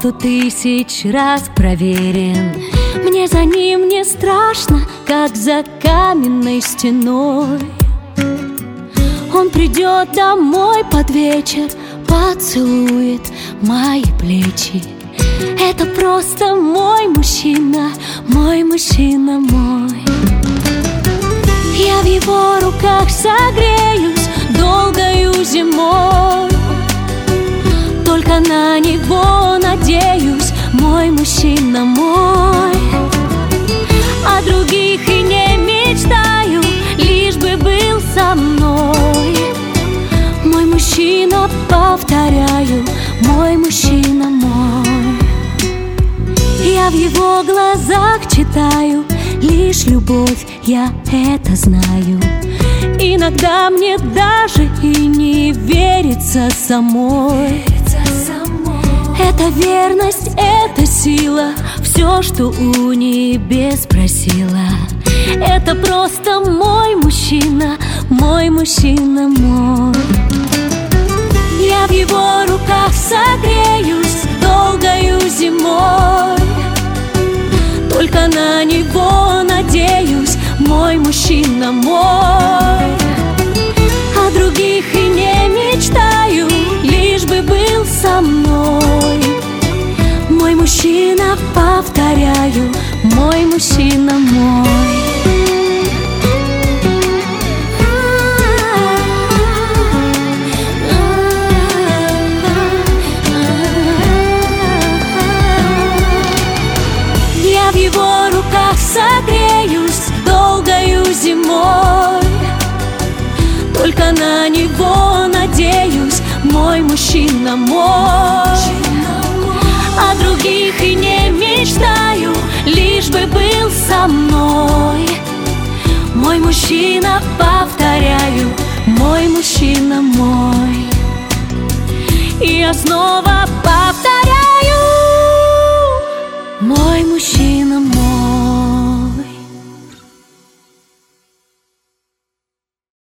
100 000 раз проверен. Мне за ним не страшно, как за каменной стеной. Он придет домой под вечер, поцелует мои плечи. Это просто мой мужчина, мой мужчина, мой. Я в его руках согреюсь долгою зимой. Только на него надеюсь, мой мужчина, мой. О других и не мечтаю, лишь бы был со мной. Мой мужчина, повторяю, мой мужчина, мой. Я в его глазах читаю лишь любовь, я это знаю. Иногда мне даже и не верится самой. Это верность, это сила, все, что у небес просила. Это просто мой мужчина, мой мужчина, мой. Я в его руках согреюсь долгою зимой. Только на него надеюсь, мой мужчина, мой. О других и не мечтаю, лишь бы был со мной. Мой мужчина, повторяю, мой мужчина, мой. Я в его руках согреюсь долгою зимой. Только на него надеюсь, мой мужчина, мой. О других и не мечтаю, лишь бы был со мной. Мой мужчина, повторяю, мой мужчина, мой. И я снова повторяю, мой мужчина, мой.